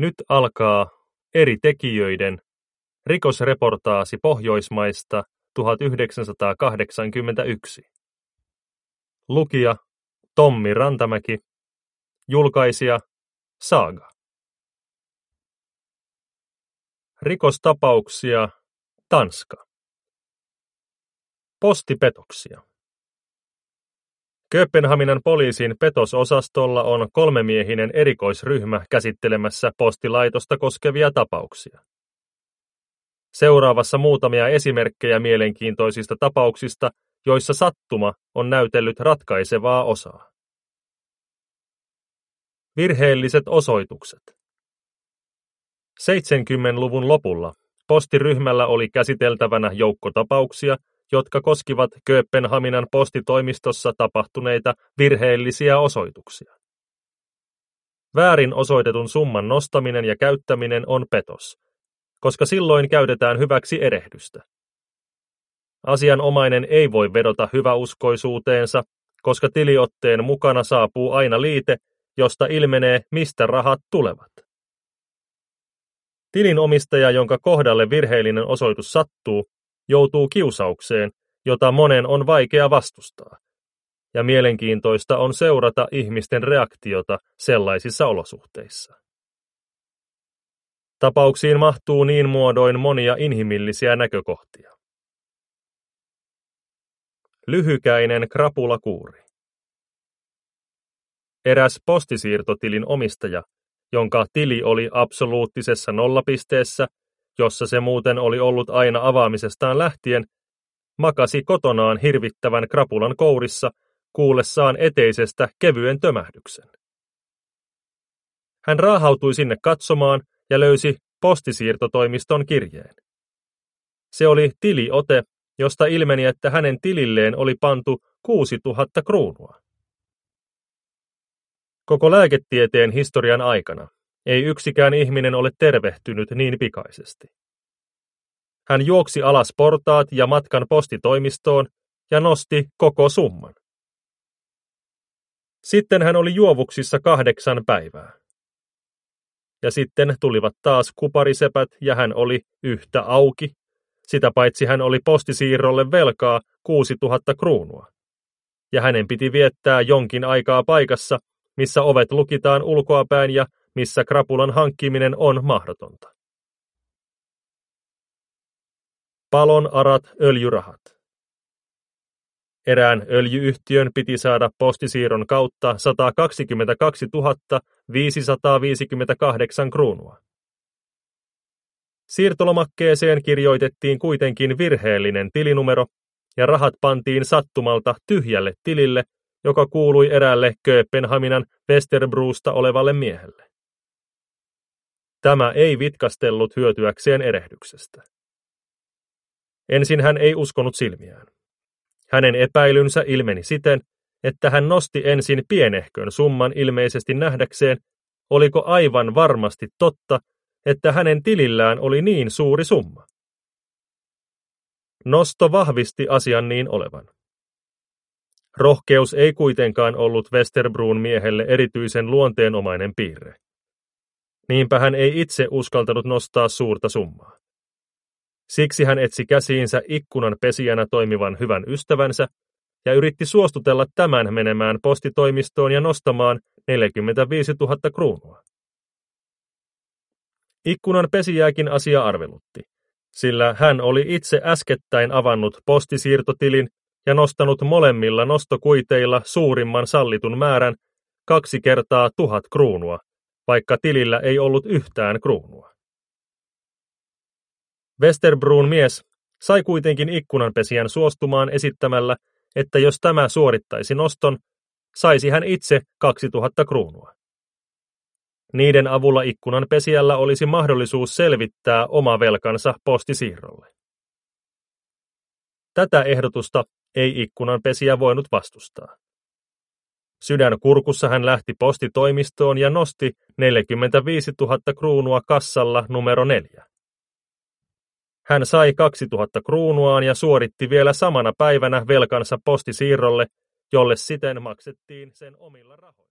Nyt alkaa eri tekijöiden rikosreportaasi Pohjoismaista 1981. Lukija Tommi Rantamäki. Julkaisija Saga. Rikostapauksia Tanska. Postipetoksia. Kööpenhaminan poliisin petososastolla on 3-miehinen erikoisryhmä käsittelemässä postilaitosta koskevia tapauksia. Seuraavassa muutamia esimerkkejä mielenkiintoisista tapauksista, joissa sattuma on näytellyt ratkaisevaa osaa. Virheelliset osoitukset. 70-luvun lopulla postiryhmällä oli käsiteltävänä joukko tapauksia, jotka koskivat Kööpenhaminan postitoimistossa tapahtuneita virheellisiä osoituksia. Väärin osoitetun summan nostaminen ja käyttäminen on petos, koska silloin käytetään hyväksi erehdystä. Asianomainen ei voi vedota hyväuskoisuuteensa, koska tiliotteen mukana saapuu aina liite, josta ilmenee, mistä rahat tulevat. Tilinomistaja, jonka kohdalle virheellinen osoitus sattuu, joutuu kiusaukseen, jota monen on vaikea vastustaa. Ja mielenkiintoista on seurata ihmisten reaktiota sellaisissa olosuhteissa. Tapauksiin mahtuu niin muodoin monia inhimillisiä näkökohtia. Lyhykäinen krapulakuuri. Eräs postisiirtotilin omistaja, jonka tili oli absoluuttisessa nollapisteessä, jossa se muuten oli ollut aina avaamisestaan lähtien, makasi kotonaan hirvittävän krapulan kourissa kuullessaan eteisestä kevyen tömähdyksen. Hän raahautui sinne katsomaan ja löysi postisiirtotoimiston kirjeen. Se oli tiliote, josta ilmeni, että hänen tililleen oli pantu 6000 kruunua. Koko lääketieteen historian aikana ei yksikään ihminen ole tervehtynyt niin pikaisesti. Hän juoksi alas portaat ja matkan postitoimistoon ja nosti koko summan. Sitten hän oli juovuksissa 8 päivää. Ja sitten tulivat taas kuparisepät ja hän oli yhtä auki. Sitä paitsi hän oli postisiirrolle velkaa 6000 kruunua. Ja hänen piti viettää jonkin aikaa paikassa, missä ovet lukitaan ulkoapäin ja missä krapulan hankkiminen on mahdotonta. Palon arat öljyrahat. Erään öljyyhtiön piti saada postisiirron kautta 122 558 kruunua. Siirtolomakkeeseen kirjoitettiin kuitenkin virheellinen tilinumero ja rahat pantiin sattumalta tyhjälle tilille, joka kuului eräälle Kööpenhaminan Westerbrosta olevalle miehelle. Tämä ei vitkastellut hyötyäkseen erehdyksestä. Ensin hän ei uskonut silmiään. Hänen epäilynsä ilmeni siten, että hän nosti ensin pienehkön summan ilmeisesti nähdäkseen, oliko aivan varmasti totta, että hänen tilillään oli niin suuri summa. Nosto vahvisti asian niin olevan. Rohkeus ei kuitenkaan ollut Westerbron miehelle erityisen luonteenomainen piirre. Niinpä hän ei itse uskaltanut nostaa suurta summaa. Siksi hän etsi käsiinsä ikkunan pesijänä toimivan hyvän ystävänsä ja yritti suostutella tämän menemään postitoimistoon ja nostamaan 45 000 kruunua. Ikkunan pesijääkin asia arvelutti, sillä hän oli itse äskettäin avannut postisiirtotilin ja nostanut molemmilla nostokuiteilla suurimman sallitun määrän 2 kertaa 1000 kruunua, vaikka tilillä ei ollut yhtään kruunua. Westerbron mies sai kuitenkin ikkunanpesijän suostumaan esittämällä, että jos tämä suorittaisi noston, saisi hän itse 2000 kruunua. Niiden avulla ikkunanpesijällä olisi mahdollisuus selvittää oma velkansa postisiirrolle. Tätä ehdotusta ei ikkunanpesijä voinut vastustaa. Sydän kurkussa hän lähti postitoimistoon ja nosti 45 000 kruunua kassalla numero 4. Hän sai 2000 kruunuaan ja suoritti vielä samana päivänä velkansa postisiirrolle, jolle siten maksettiin sen omilla rahoilla.